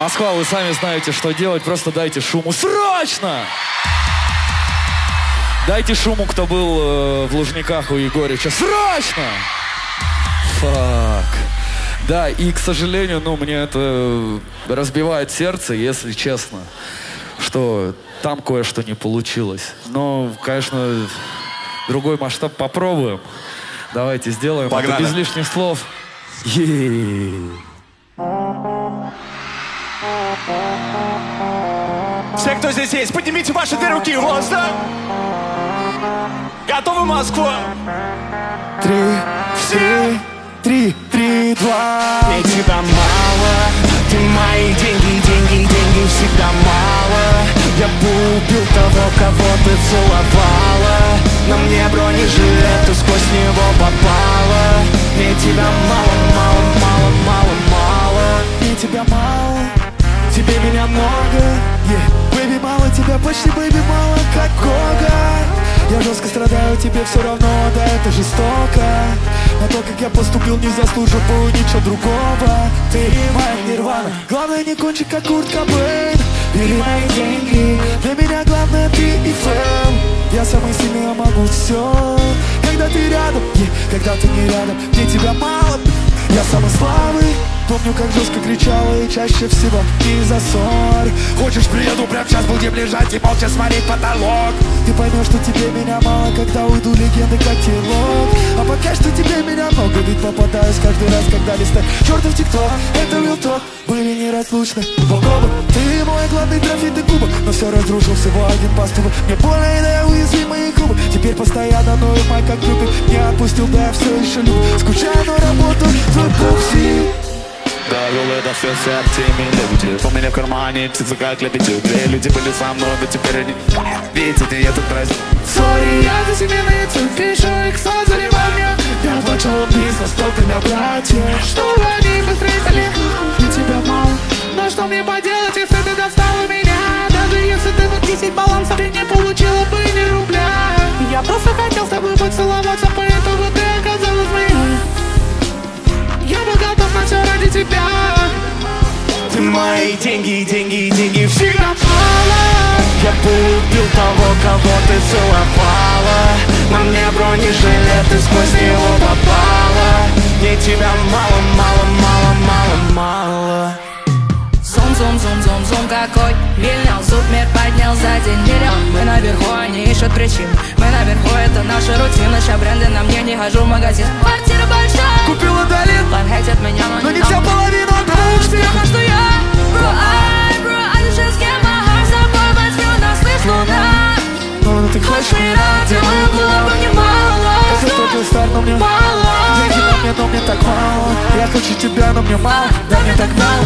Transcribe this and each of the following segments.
Москва, вы сами знаете, что делать. Просто дайте шуму. Срочно! Дайте шуму, кто был в Лужниках у Егорича. Срочно! Фак. Да, и, к сожалению, мне это разбивает сердце, если честно, что там кое-что не получилось. Но, конечно, другой масштаб попробуем. Давайте сделаем. Погнали. Это без лишних слов. Все, кто здесь есть, поднимите ваши две руки в воздух. Готовы, Москва? 3, 2. Мне тебя мало, ты мои деньги, деньги, деньги всегда мало. Я бы убил того, кого ты целовала. На мне бронежилет, ты сквозь него попала. Мне тебя мало, мало, мало, мало, мало. Мне тебя мало, тебе меня много. Бэйби, мало тебя, почти бэйби, мало как Гога. Я жестко страдаю, тебе все равно, да это жестоко. Но то, как я поступил, не заслуживаю ничего другого. Ты моя нирвана, главное не кончи, как Курт Кобейн. Бери мои деньги, для меня главное ты и фэм. Я самый сильный, я могу все. Когда ты рядом, когда ты не рядом, мне тебя мало. Я самый слабый. Помню, как жестко кричала и чаще всего из-за ссор. Хочешь, приеду прямо сейчас, будем лежать и молча смотреть потолок. Ты поймешь, что тебе меня мало, когда уйду легенды как Тилок. А пока что тебе меня много, ведь попадаюсь каждый раз, когда листаю чертов тикток. Это real talk, были неразлучны оба. Ты мой главный трофей, ты кубок, но все разрушил всего один поступок. Мне больно, и да я уязвимые губы. Теперь постоянно ноет май как любит. Не отпустил, да я все еще люблю. Скучаю, но работаю, твой бокси. Довел это все сердцами люди. У меня в кармане птицы как лебеди. Две люди были со мной, но теперь они видите, я тут праздник. Сори, я за себе на YouTube пишу, их сон заливал меня. Я начал бизнес, толпами братья, чтобы они быстрее стали. Мне тебя мало, но что мне поделать, если ты достал меня? Даже если ты на 10 балансов, ты не получила бы ни рубля. Я просто хотел с тобой поцеловаться, поэтому ты оказалась моей. Я был готов на все ради тебя. Ты мои деньги, деньги, деньги всегда мало. Я бы убил того, кого ты целовала. На мне бронежилет, ты сквозь него попала. Мне тебя мало, мало, мало, мало, мало. Зум-зум-зум-зум-зум какой вильнял, зуб мир поднял за день миллион. Мы наверху, они ищут причин. Мы наверху, это наша рутина. Ща бренды на мне, не хожу в магазин. Квартира большая, купила долин, лайфхейтят меня, но не вся половина. Потому что я bro, I just get my heart с тобой возьму, нас слышь луна. Но ты хочешь меня, делаю много, мне мало. Это только старт, но мне мало. Деньги на мне, но мне так мало. Я хочу тебя, но мне мало. Да мне так мало.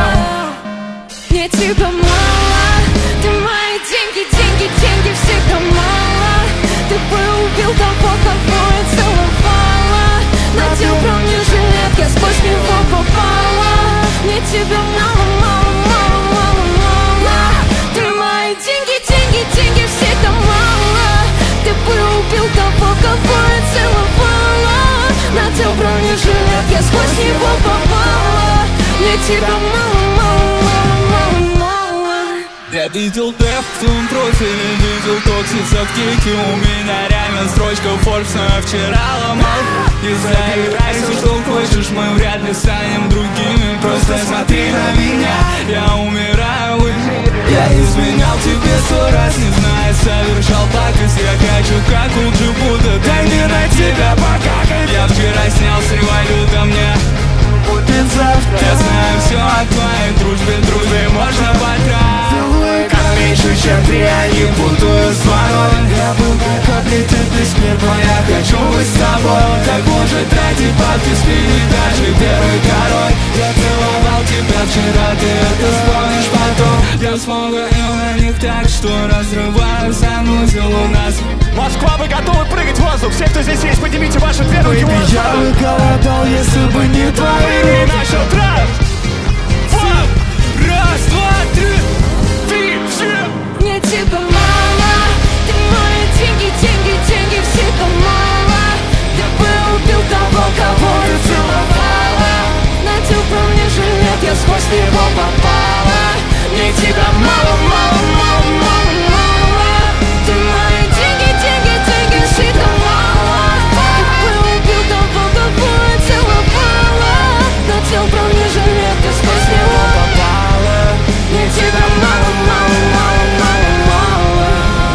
Мне тебя мало. Ты мои деньги, деньги, деньги всегда мало. Ты бы убил того, кого я целовала. Надел бронежилет, я сквозь него попала. Мне тебя мало, мало, мало, мало, мало. Ты мои деньги, деньги, деньги всегда мало. Ты бы убил того, кого я целовала. Надел бронежилет, я сквозь него попала. Мне тебя мало, мало, мало, мало, мало. Я видел дэв в твоем профиле, видел токсиса в тике. У меня реально строчка Forbes, но я вчера ломал. Не заиграйся, что хочешь, мы вряд ли станем другими. Просто смотри на меня, я умираю. Я изменял тебе 100 раз, не зная, совершал пакость. Я хочу как лучше будто, дай мне на тебя покакать. Я вчера снял с революта, мне будет завтра. Я знаю все о твоей дружбе, дружбе можно потратить. Как меньше, чем 3, я не путаю с водой. Я был как облететь смерть, но я хочу быть с тобой. Так может тратить бабки, спини даже первый король. Я целовал тебя вчера, ты это вспомнишь потом. Я смотрел на них так, что разрываю санузел у нас. Москва, вы готовы прыгать в воздух? Все, кто здесь есть, поднимите ваши две руки в воздух. Я бы голодал, если бы не твои И начал трап. Раз, два, три. Мне тебя мало. Ты мои деньги, деньги, деньги всегда мало. Я бы убил того, кого ты целовала. Надел бронежилет, я сквозь него попала. Мне тебя мало, мало, мало, мало, мало. Ты мои деньги, деньги, деньги, слишком мало. Ты убил того, кого я целовала. Надел бронежилет, ты сквозь него попала. Мне тебя мало, мало, мало, мало, мало.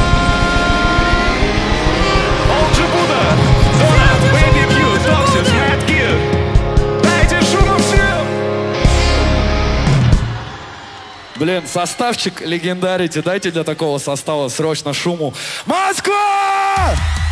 Олджи Будда, Дона, Бэйби Кью, Токсис, Мэт Кид. Дайте шуму всем! Блин, составчик легендарити. Дайте для такого состава срочно шуму. Москва!